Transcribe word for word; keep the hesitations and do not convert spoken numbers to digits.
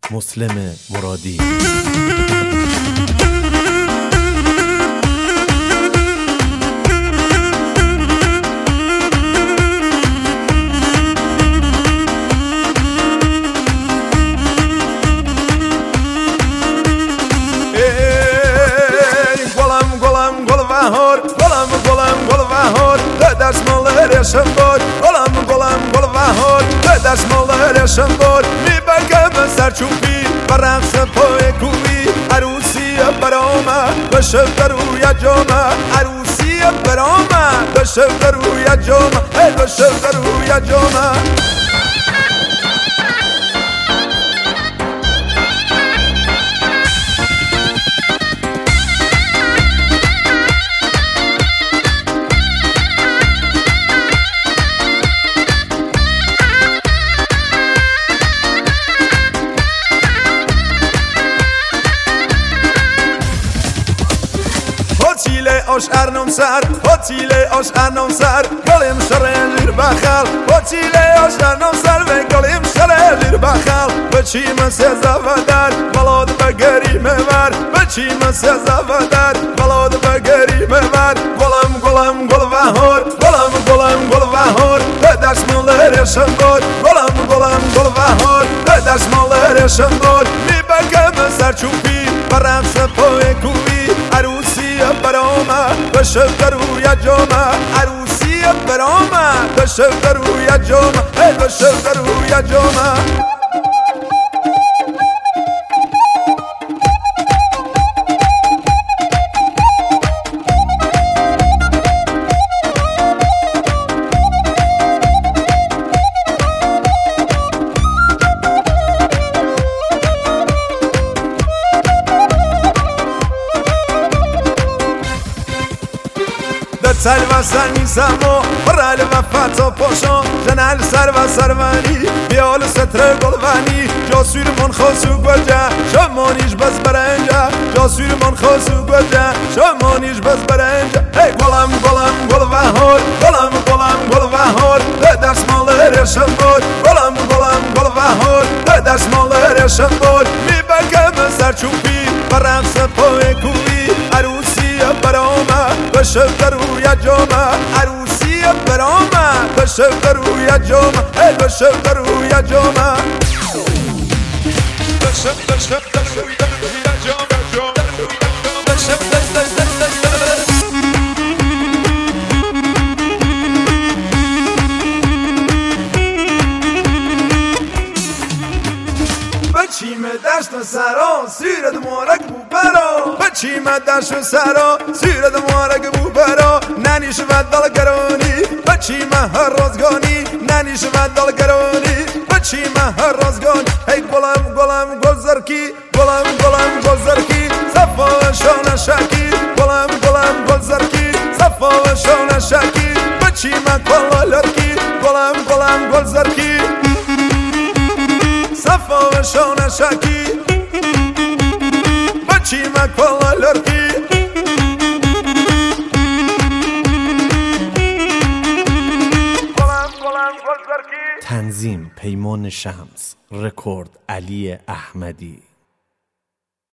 مسلم مرادی. شنبور گلم گلم گل بهار به دستمال شنبور میبگم سرچوبی و رقص پای کوبی عروسی برامه بشه در روی جامه عروسی برامه بشه در روی جامه بشه در روی جامه آش ارنم سر هتیله آش ارنم سر گلیم شریر بخل هتیله آش ارنم سر و گلیم شریر بخل بچیم سزا و در بلاد بگری مور بچیم سزا و در بلاد بگری مور گلم گلم گل بهار گلم گلم گل بهار به دستمال شنبور گلم گلم گل بهار به دستمال شنبور میبگم سرچوبی و رقص پای کوبی عروسی برامه بشه در روی جامه عروسی برامه بشه در روی جامه بشه در روی جامه سر و سر نیستم و برال و فتا پاشان جنال سر و سروانی بیال ستر گلوانی جاسور من خاصو گوجه شمانیش بس برنجه جاسور من خاصو گوجه شمانیش بس برنجه ای گلم گلم گل بهار گلم گلم گل بهار به دستمال شنبور گلم گلم گل بهار به دستمال شنبور میبگم سرچوبی و رقص پای کوبی عروسی برامه بشه در روی جامه عروسی برامه بشه در روی جامه بشه در روی جامه بشه بشه در روی جامه بشه بچیم دشت سرا سیرد مارک بو برا بچیم دشت سرا سیرد مارک بو برا ننیش و دلگرانی بچیم هر رازگانی ننیش و دلگرانی بچیم هر رازگان ای گلم گلم گلزرکی گلم گلم گلزرکی صفا و شانه شکی گلم گلم گلزرکی صفا و شانه شکی بچیم کلا لرکی گلم گلم گلزرکی صفا و شانه شکی بچیم کلا لرکی تنظیم پیمان شمس، رکورد علی احمدی.